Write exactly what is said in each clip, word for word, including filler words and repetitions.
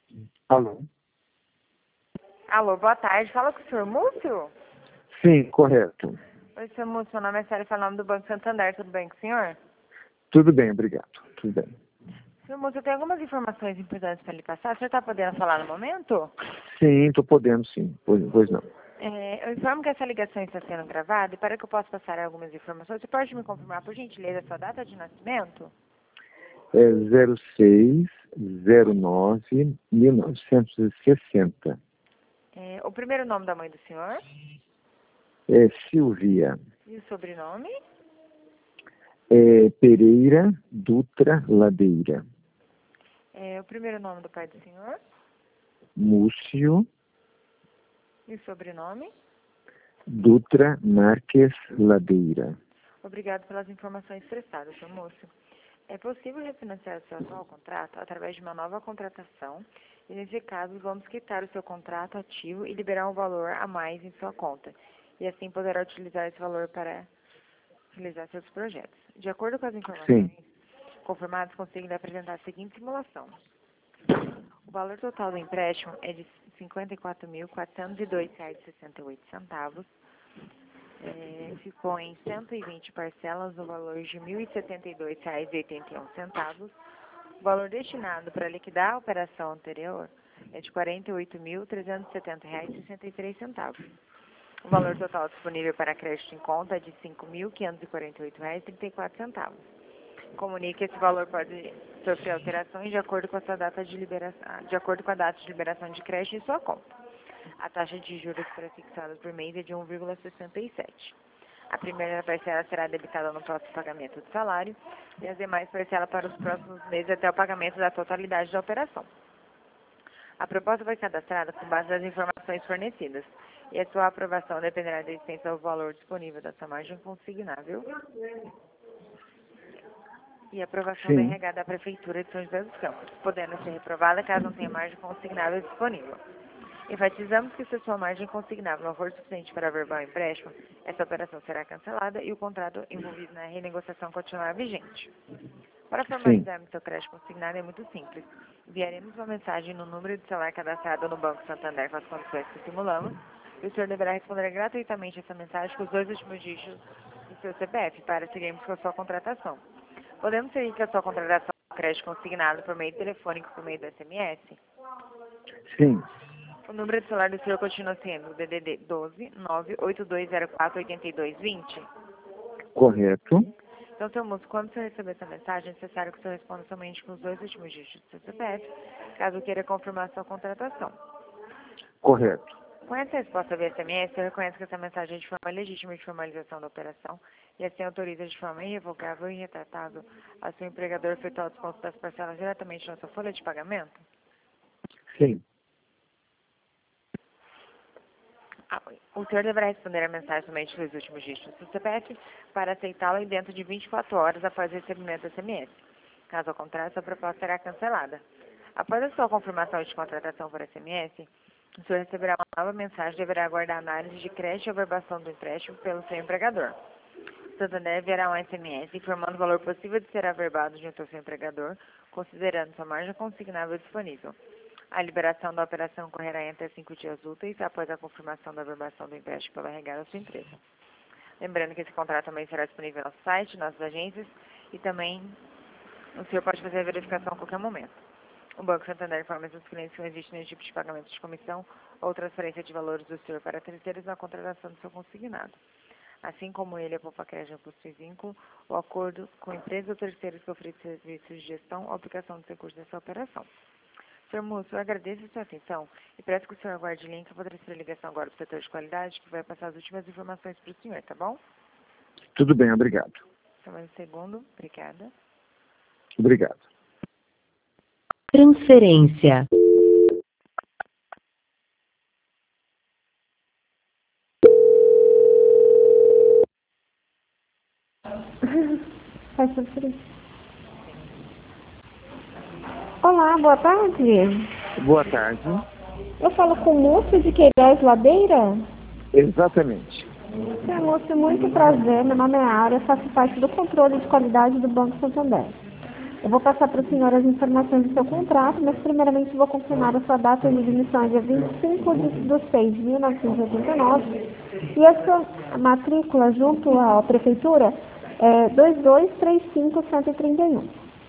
Alô? Alô, boa tarde. Fala com o senhor Múcio? Sim, correto. Oi, senhor Múcio. Meu nome é Célia, falo em nome do Banco Santander. Tudo bem com o senhor? Tudo bem, obrigado. Tudo bem. Senhor Múcio, eu tenho algumas informações importantes para lhe passar. O senhor está podendo falar no momento? Sim, estou podendo sim. Pois, pois não. É, eu informo que essa ligação está sendo gravada e para que eu possa passar algumas informações, você pode me confirmar, por gentileza, a sua data de nascimento? É zero seis zero nove mil novecentos e sessenta. É, o primeiro nome da mãe do senhor É Silvia e o sobrenome? é Pereira Dutra Ladeira. É, o primeiro nome do pai do senhor Múcio e o sobrenome? Dutra Marques Ladeira. Obrigado pelas informações prestadas, senhor Múcio. É possível refinanciar o seu atual contrato através de uma nova contratação e, nesse caso, vamos quitar o seu contrato ativo e liberar um valor a mais em sua conta. E assim poderá utilizar esse valor para realizar seus projetos. De acordo com as informações Sim, confirmadas, consigo lhe apresentar a seguinte simulação. O valor total do empréstimo é de cinquenta e quatro mil, quatrocentos e dois reais e sessenta e oito centavos. É, ficou em cento e vinte parcelas no valor de mil e setenta e dois reais e oitenta e um centavos. O valor destinado para liquidar a operação anterior é de quarenta e oito mil, trezentos e setenta reais e sessenta e três centavos. O valor total disponível para crédito em conta é de cinco mil, quinhentos e quarenta e oito reais e trinta e quatro centavos. Comunique que esse valor pode sofrer alterações de acordo com a sua data de liberação, de acordo com a data de liberação de crédito em sua conta. A taxa de juros prefixada por mês é de um vírgula sessenta e sete. A primeira parcela será debitada no próximo pagamento do salário e as demais parcelas para os próximos meses até o pagamento da totalidade da operação. A proposta foi cadastrada com base nas informações fornecidas e a sua aprovação dependerá da existência do valor disponível da sua margem consignável e aprovação da sim, R H da Prefeitura de São José dos Campos, podendo ser reprovada caso não tenha margem consignável disponível. Enfatizamos que se a sua margem consignável não for suficiente para averbar o empréstimo, essa operação será cancelada e o contrato envolvido na renegociação continuará vigente. Para sim. formalizarmos seu crédito consignado é muito simples. Enviaremos uma mensagem no número de celular cadastrado no Banco Santander com as condições que simulamos e o senhor deverá responder gratuitamente essa mensagem com os dois últimos dígitos do seu C P F para seguirmos com a sua contratação. Podemos seguir com a sua contratação de crédito consignado por meio telefônico por meio do S M S? Sim, O número de celular do senhor continua sendo D D D doze, nove oito dois zero quatro, oito dois dois zero. correto. Então, seu moço, quando você receber essa mensagem, é necessário que o senhor responda somente com os dois últimos dígitos do seu C P F, caso queira confirmar sua contratação. Correto. Com essa resposta via S M S, o senhor reconhece que essa mensagem é de forma legítima de formalização da operação e assim autoriza de forma irrevogável e retratável a seu empregador efetuar o desconto das parcelas diretamente na sua folha de pagamento? Sim, O senhor deverá responder a mensagem somente nos últimos dígitos do C P F para aceitá-la dentro de vinte e quatro horas após o recebimento do S M S. Caso contrário, sua proposta será cancelada. Após a sua confirmação de contratação por S M S, o senhor receberá uma nova mensagem e deverá aguardar a análise de crédito e averbação do empréstimo pelo seu empregador. O Santander enviará um S M S informando o valor possível de ser averbado junto ao seu empregador, considerando sua margem consignável disponível. A liberação da operação ocorrerá em até cinco dias úteis após a confirmação da averbação do empréstimo pela R H da sua empresa. Lembrando que esse contrato também será disponível no site, nas agências e também o senhor pode fazer a verificação a qualquer momento. O Banco Santander informa seus clientes que não existe nenhum tipo de pagamento de comissão ou transferência de valores do senhor para terceiros na contratação do seu consignado. Assim como ele, a Poupa Crédito possui vínculo, o acordo com empresas ou terceiros que oferecem serviços de gestão ou aplicação dos recursos dessa operação. senhor Múcio, eu agradeço a sua atenção e peço que o senhor aguarde o link. Eu vou transferir a ligação agora para o setor de qualidade, que vai passar as últimas informações para o senhor, tá bom? tudo bem, obrigado. Só mais um segundo. Obrigada. Obrigado. Transferência. Faz transferência. Olá, boa tarde. Boa tarde. Eu falo com o Múcio de Queiroz Ladeira. Exatamente. Senhor Múcio, muito prazer. Meu nome é Áurea, faço parte do controle de qualidade do Banco Santander. Eu vou passar para o senhor as informações do seu contrato, mas primeiramente vou confirmar a sua data de admissão, dia vinte e cinco de seis de mil novecentos e oitenta e nove, e a sua matrícula junto à prefeitura é dois dois três cinco um zero três um.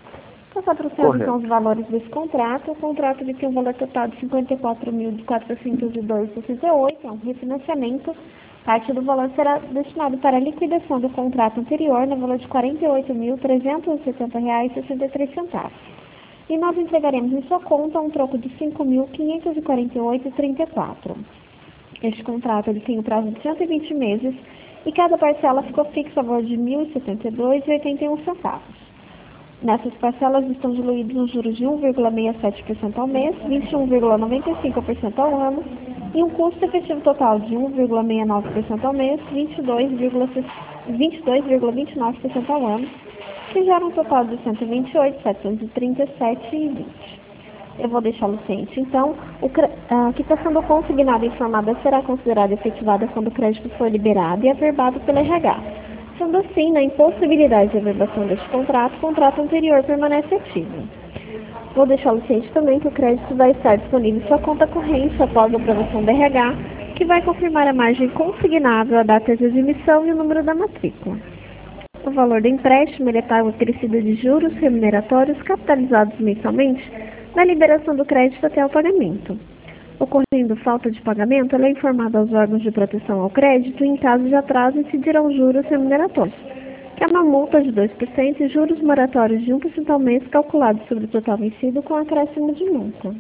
Vou passar para o senhor então os valores desse contrato. O contrato de tem um valor total de cinquenta e quatro mil quatrocentos e dois reais e sessenta e oito centavos, é um refinanciamento. Parte do valor será destinado para a liquidação do contrato anterior, no valor de quarenta e oito mil trezentos e setenta reais e sessenta e três centavos. E nós entregaremos em sua conta um troco de cinco mil quinhentos e quarenta e oito reais e trinta e quatro centavos. Este contrato ele tem o prazo de cento e vinte meses e cada parcela ficou fixa a valor de mil e setenta e dois reais e oitenta e um centavos. Nessas parcelas estão diluídos os juros de um vírgula sessenta e sete por cento ao mês, vinte e um vírgula noventa e cinco por cento ao ano e um custo efetivo total de um vírgula sessenta e nove por cento ao mês, vinte e dois vírgula vinte e nove por cento ao ano, que gera um total de cento e vinte e oito mil setecentos e trinta e sete reais e vinte centavos. Eu vou deixá-lo ciente. Então, o, a quitação do consignado informada será considerada efetivada quando o crédito for liberado e averbado pelo R H. Sendo assim, na impossibilidade de averbação deste contrato, o contrato anterior permanece ativo. Vou deixá-lo ciente também que o crédito vai estar disponível em sua conta corrente após a aprovação do R H, que vai confirmar a margem consignável, a data de admissão e o número da matrícula. O valor do empréstimo ele é pago acrescido de juros remuneratórios capitalizados mensalmente na liberação do crédito até o pagamento. Ocorrendo falta de pagamento, ela é informada aos órgãos de proteção ao crédito e, em caso de atraso, incidirão juros remuneratórios, que é uma multa de dois por cento e juros moratórios de um por cento ao mês calculados sobre o total vencido com acréscimo de multa.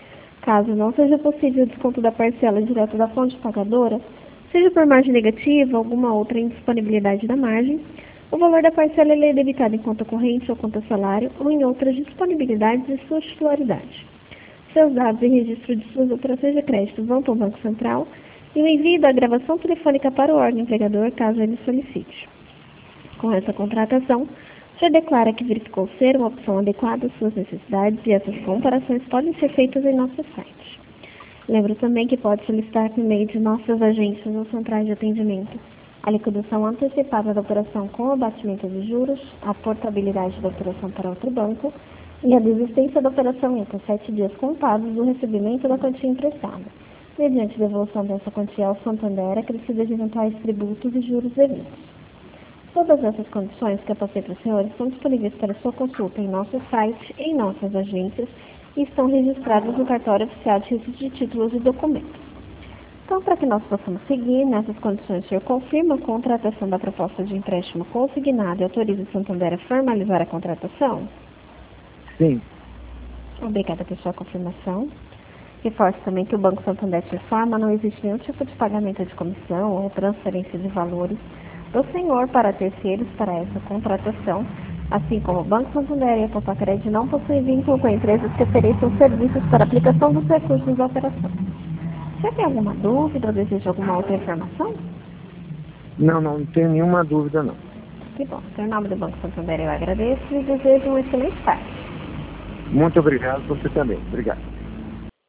Caso não seja possível o desconto da parcela direto da fonte pagadora, seja por margem negativa ou alguma outra indisponibilidade da margem, o valor da parcela é debitado em conta corrente ou conta salário ou em outras disponibilidades de sua titularidade. Seus dados e registro de suas operações de crédito vão para o Banco Central e o envio da gravação telefônica para o órgão empregador, caso ele solicite. Com essa contratação, já declara que verificou ser uma opção adequada às suas necessidades e essas comparações podem ser feitas em nosso site. Lembro também que pode solicitar por meio de nossas agências ou centrais de atendimento a liquidação antecipada da operação com abatimento de juros, a portabilidade da operação para outro banco e a desistência da operação em até sete dias contados do recebimento da quantia emprestada, mediante devolução dessa quantia ao Santander acrescida de eventuais tributos e juros devidos. Todas essas condições que eu passei para os senhores estão disponíveis para sua consulta em nosso site, em nossas agências e estão registradas no cartório oficial de registro de títulos e documentos. Então, para que nós possamos seguir nessas condições, o senhor confirma a contratação da proposta de empréstimo consignado e autoriza o Santander a formalizar a contratação? Sim. Obrigada pela sua confirmação. Reforço também que o Banco Santander te informa, não existe nenhum tipo de pagamento de comissão ou transferência de valores do senhor para terceiros para essa contratação, assim como o Banco Santander e a Popacred não possuem vínculo com empresas que ofereçam serviços para aplicação dos recursos da operação. Você tem alguma dúvida ou deseja alguma outra informação? Não, não, não tenho nenhuma dúvida, não. Que bom. Em nome do Banco Santander eu agradeço e desejo um excelente tarde. Muito obrigado, você também. Obrigado.